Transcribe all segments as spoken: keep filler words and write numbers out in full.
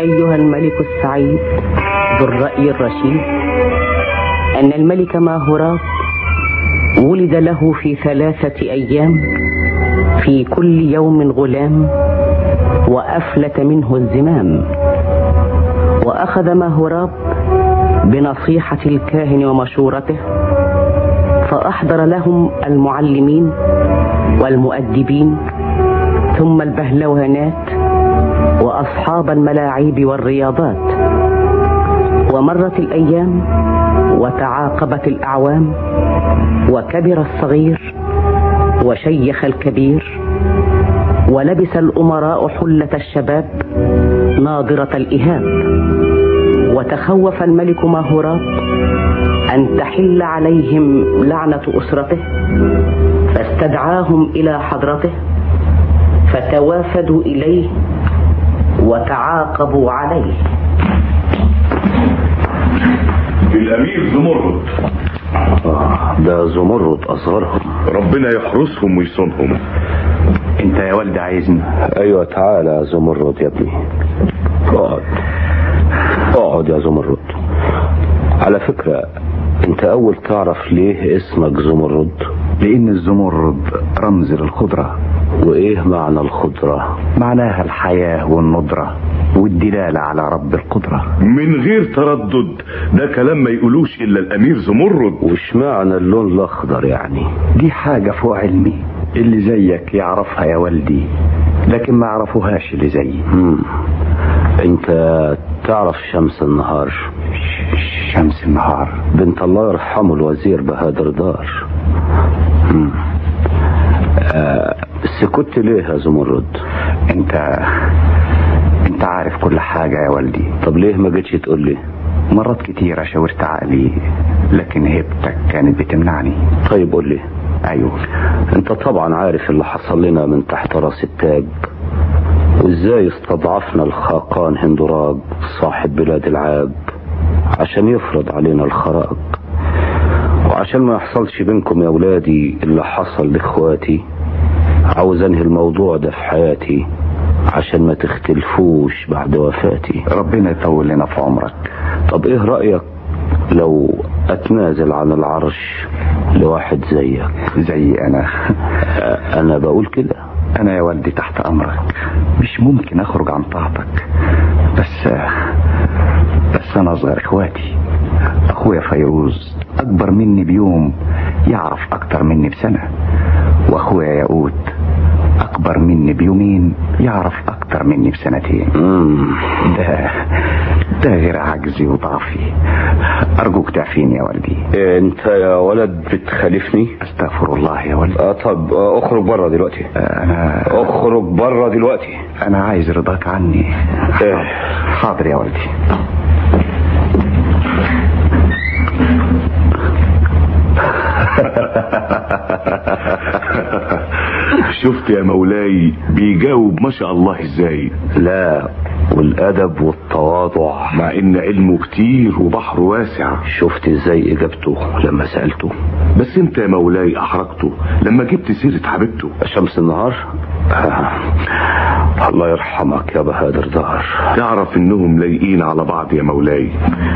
أيها الملك السعيد ذو الرأي الرشيد أن الملك ماهوراب ولد له في ثلاثة أيام في كل يوم غلام، وأفلت منه الزمام. وأخذ ماهوراب بنصيحة الكاهن ومشورته، فأحضر لهم المعلمين والمؤدبين، ثم البهلوانات وأصحاب الملاعب والرياضات. ومرت الأيام وتعاقبت الأعوام، وكبر الصغير وشيخ الكبير، ولبس الأمراء حلة الشباب ناظرة الإهاب. وتخوف الملك ماهوراب أن تحل عليهم لعنة أسرته، فاستدعاهم إلى حضرته، فتوافدوا إليه وتعاقبوا عليه. الأمير زمرد. آه ده زمرد أصغرهم، ربنا يحرسهم ويصونهم. انت يا والد عايزني؟ ايوه تعالى يا زمرد يا ابني، اقعد اقعد يا زمرد. على فكرة انت اول تعرف ليه اسمك زمرد؟ لان الزمرد رمز للخضرة. وايه معنى الخضرة؟ معناها الحياة والنضرة والدلالة على رب القدرة. من غير تردد، ده كلام ما يقولوش الا الامير زمرد. وش معنى اللون الاخضر يعني؟ دي حاجة فوق علمي، اللي زيك يعرفها يا والدي، لكن ما عرفوهاش اللي زيي. مم. انت تعرف شمس النهار؟ شمس النهار بنت الله يرحمه الوزير بهادر دار. مم. آه سكت ليه يا زمرد؟ انت انت عارف كل حاجة يا والدي. طب ليه ما جيتش تقول لي؟ مرات كتيرة شاورت عقلي، لكن هيبتك كانت بتمنعني. طيب قول لي. ايوه، انت طبعا عارف اللي حصل لنا من تحت راس التاج، وازاي استضعفنا الخاقان هندراج صاحب بلاد العاب عشان يفرض علينا الخراج. وعشان ما يحصلش بينكم يا ولادي اللي حصل لاخواتي، عاوز انهي الموضوع ده في حياتي عشان ما تختلفوش بعد وفاتي. ربنا يطول لنا في عمرك. طب ايه رأيك لو اتنازل عن العرش لواحد زيك؟ زي انا؟ انا بقول كده. انا يا والدي تحت امرك، مش ممكن اخرج عن طاعتك. بس بس انا اصغر اخواتي. اخويا فيروز اكبر مني بيوم يعرف اكتر مني بسنة، واخويا ياقوت اكبر مني بيومين يعرف اكتر مني بسنتين. ده ده غير عجزي وضعفي. ارجوك تعفيني يا والدي. انت يا ولد بتخالفني؟ استغفر الله يا والدي. اه طب اخرج بره دلوقتي. انا اخرج بره دلوقتي. انا عايز رضاك عني. اه. حاضر يا والدي. شفت يا مولاي بيجاوب ما شاء الله ازاي؟ لا، والادب والتواضع، مع ان علمه كتير وبحره واسع. شفت ازاي اجابته لما سألته؟ بس انت يا مولاي احرجته لما جبت سيرة حبيبته شمس النهار. آه. الله يرحمك يا بهادر دار. تعرف انهم لايقين على بعض يا مولاي.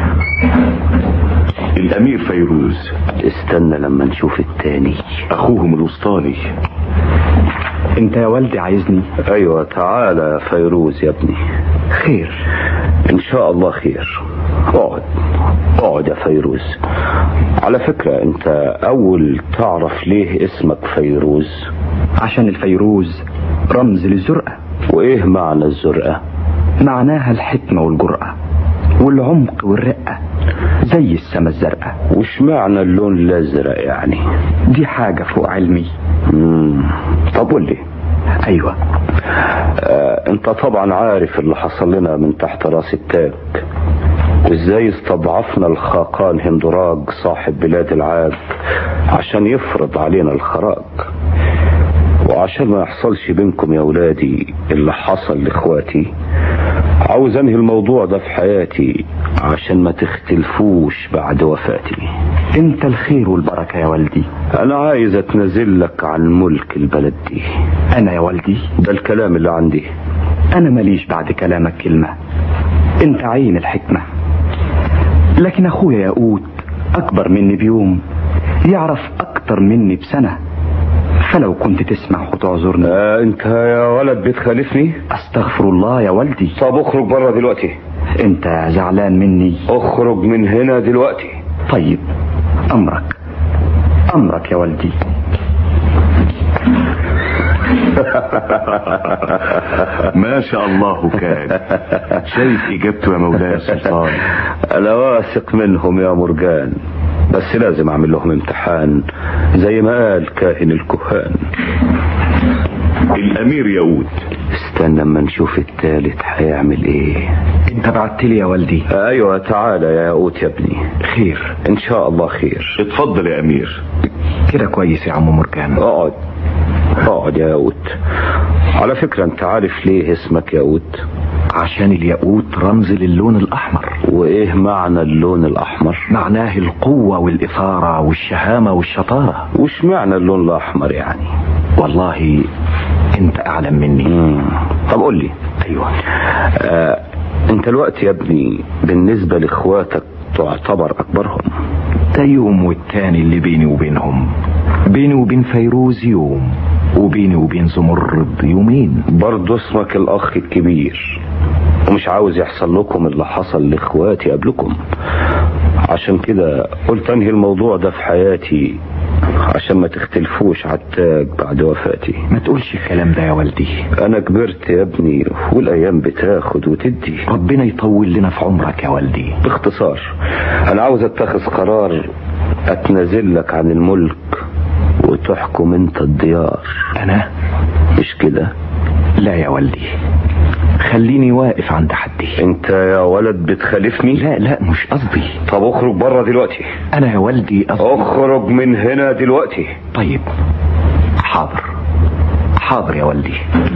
الامير فيروز. استنى لما نشوف التاني، اخوهم الوسطاني. انت يا والدي عايزني؟ ايوه تعالى يا فيروز يا ابني. خير ان شاء الله خير. اقعد اقعد يا فيروز. على فكرة انت اول تعرف ليه اسمك فيروز؟ عشان الفيروز رمز للزرقة. وايه معنى الزرقة؟ معناها الحكمة والجرأة والعمق والرقة، زي السما الزرقاء. وش معنى اللون الازرق يعني؟ دي حاجة فوق علمي. مم. طب قول لي. ايوه. آه، انت طبعا عارف اللي حصل لنا من تحت راس التاج، وازاي استضعفنا الخاقان هندراج صاحب بلاد العاب عشان يفرض علينا الخراج. وعشان ما يحصلش بينكم يا ولادي اللي حصل لاخواتي، عاوز انهي الموضوع ده في حياتي عشان ما تختلفوش بعد وفاتي. انت الخير والبركة يا والدي. انا عايز اتنازل لك عن ملك البلد دي. انا يا والدي؟ ده الكلام اللي عندي. انا ماليش بعد كلامك كلمة. انت عين الحكمة، لكن اخويا ياقوت اكبر مني بيوم، يعرف اكتر مني بسنة، فلو كنت تسمح وتعذرني. آه انت يا ولد بتخالفني؟ استغفر الله يا والدي. طب اخرج بره دلوقتي. انت زعلان مني؟ اخرج من هنا دلوقتي. طيب امرك امرك يا والدي. ما شاء الله كان. شايف اجابته يا مولاي يا سلطان؟ انا واثق منهم يا مرجان، بس لازم اعمل لهم امتحان زي ما قال كاهن الكهان. الامير ياقوت. استنى اما نشوف التالت هيعمل ايه. انت بعت لي يا والدي. ايوه تعالى يا ياقوت يا ابني. خير ان شاء الله خير. اتفضل يا امير. كده كويس يا عم مرجان. اقعد اقعد يا ياقوت. على فكرة انت عارف ليه اسمك ياقوت؟ عشان الياقوت رمز للون الاحمر. وايه معنى اللون الاحمر؟ معناه القوة والاثارة والشهامة والشطارة. وش معنى اللون الاحمر يعني؟ والله انت اعلم مني. مم. طب قول لي. ايوه. آه انت الوقت يا ابني بالنسبة لاخواتك تعتبر اكبرهم. ده يوم والتاني اللي بيني وبينهم. بيني وبين فيروز يوم، وبيني وبين زمرد يومين. برضو اسمك الاخ الكبير، ومش عاوز يحصل لكم اللي حصل لاخواتي قبلكم. عشان كده قلت انهي الموضوع ده في حياتي عشان ما تختلفوش على التاج بعد وفاتي. ما تقولش الكلام ده يا والدي. انا كبرت يا ابني والايام بتاخد وتدي. ربنا يطول لنا في عمرك يا والدي. باختصار انا عاوز اتخذ قرار اتنازل لك عن الملك وتحكم انت الديار. انا؟ مش كده؟ لا يا والدي، خليني واقف عند حدي. انت يا ولد بتخالفني؟ لا لا مش قصدي. طب اخرج بره دلوقتي. انا يا والدي قصدي. اخرج من هنا دلوقتي. طيب حاضر حاضر يا والدي.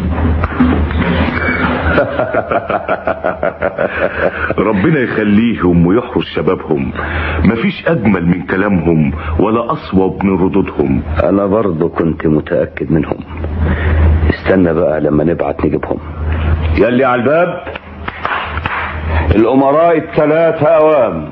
ربنا يخليهم ويحرس شبابهم. مفيش اجمل من كلامهم ولا اصوب من ردودهم. انا برضو كنت متأكد منهم. استنى بقى لما نبعت نجيبهم. يلي على الباب الامراء الثلاثة اوام.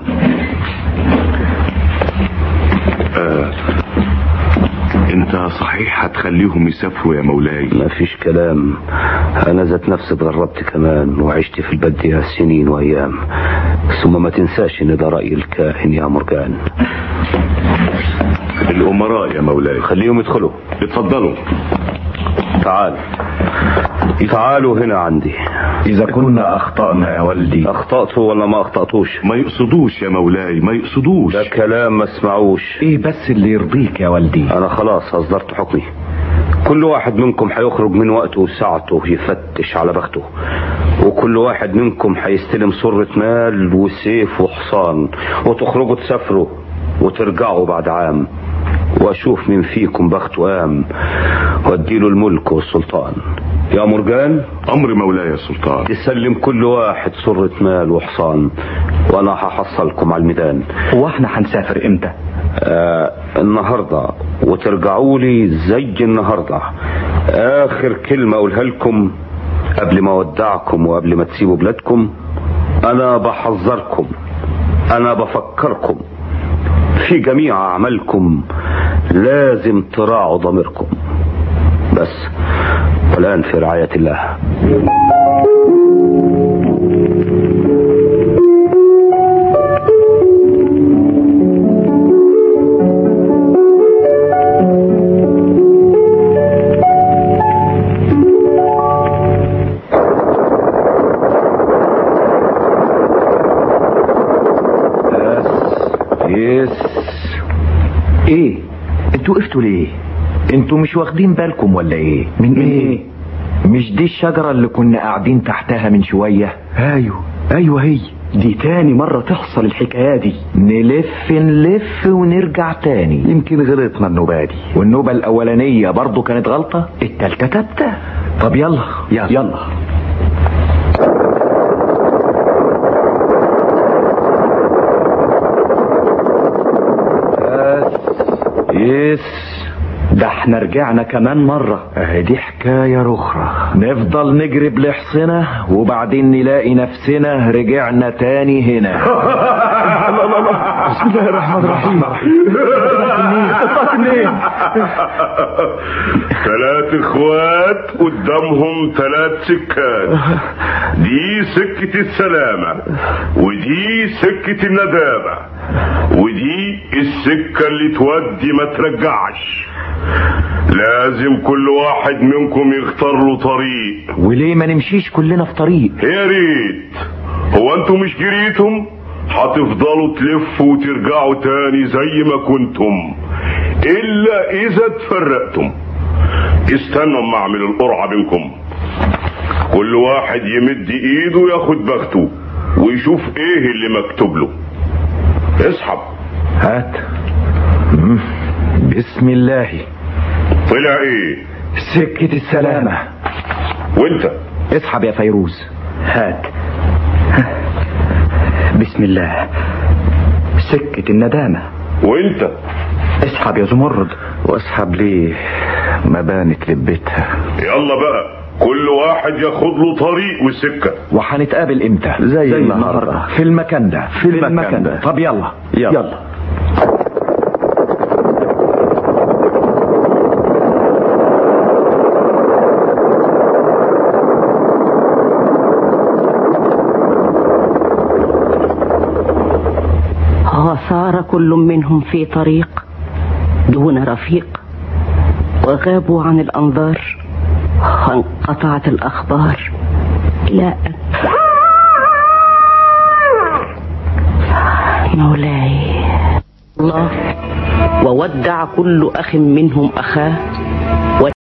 آه. انت صحيح هتخليهم يسافروا يا مولاي؟ مفيش كلام، انا ذات نفسي اتغربت كمان وعشت في البدية سنين وايام. ثم ما تنساش ان ده رأي الكاهن يا مرجان. الامراء يا مولاي. خليهم يدخلوا. اتفضلوا. تعال تعالوا هنا عندي. اذا كنا اخطأنا يا والدي. اخطأتوا ولا ما اخطأتوش؟ ما يقصدوش يا مولاي، ما يقصدوش. ده كلام ما اسمعوش. ايه بس اللي يرضيك يا والدي؟ انا خلاص اصدرت حكمي. كل واحد منكم هيخرج من وقته وساعته يفتش على بخته، وكل واحد منكم هيستلم صرة مال وسيف وحصان، وتخرجوا تسافروا وترجعوا بعد عام، واشوف من فيكم بخته قام واديله الملك والسلطان. يا مرجان. امر مولاي يا سلطان. تسلم كل واحد صرة مال وحصان، وانا هحصلكم على الميدان. هو احنا هنسافر امتى؟ آه النهاردة، وترجعوا لي زي النهاردة. اخر كلمة اقولها لكم قبل ما اودعكم وقبل ما تسيبوا بلادكم، انا بحذركم، انا بفكركم في جميع اعمالكم لازم تراعوا ضميركم. بس والآن في رعاية الله. ايه انتوا وقفتوا ليه؟ انتوا مش واخدين بالكم ولا ايه؟ من ايه؟ مش دي الشجرة اللي كنا قاعدين تحتها من شوية؟ ايوه ايوه هي دي. تاني مرة تحصل الحكاية دي. نلف نلف ونرجع تاني. يمكن غلطنا النوبة دي، والنوبة الاولانية برضو كانت غلطة، التالتة تبتة. طب يلا يلا, يلا. يس ده احنا رجعنا كمان مرة. اه دي حكاية اخرى. نفضل نجري بلحصنا وبعدين نلاقي نفسنا رجعنا تاني هنا. الله الله الله، بسم الله الرحمن الرحيم. طلعت منين؟ ثلاث اخوات قدامهم ثلاث سكات، دي سكة السلامة ودي سكة الندامة ودي السكة اللي تودي ما ترجعش. لازم كل واحد منكم يختار له طريق. وليه ما نمشيش كلنا في طريق؟ يا ريت. هو انتوا مش جريتم؟ هتفضلوا تلفوا وترجعوا تاني زي ما كنتم الا اذا اتفرقتم. استنوا اما اعمل القرعة بينكم، كل واحد يمد ايده ياخد بخته ويشوف ايه اللي مكتوب له. اسحب. هات. بسم الله. طلع ايه؟ سكة السلامة. وانت؟ اسحب يا فيروز. هات. بسم الله. سكة الندامة. وانت؟ اسحب يا زمرد. واسحب ليه؟ ما بانت لبتها. يلا بقى كل واحد ياخد له طريق وسكة. وهنتقابل امتى؟ زي, زي النهارده في المكان ده. في المكان, المكان ده. طب يلا يلا, يلا. وصار كل منهم في طريق دون رفيق، وغابوا عن الأنظار وانقطعت الأخبار إلى أن مولاي الله وودع كل أخ منهم أخاه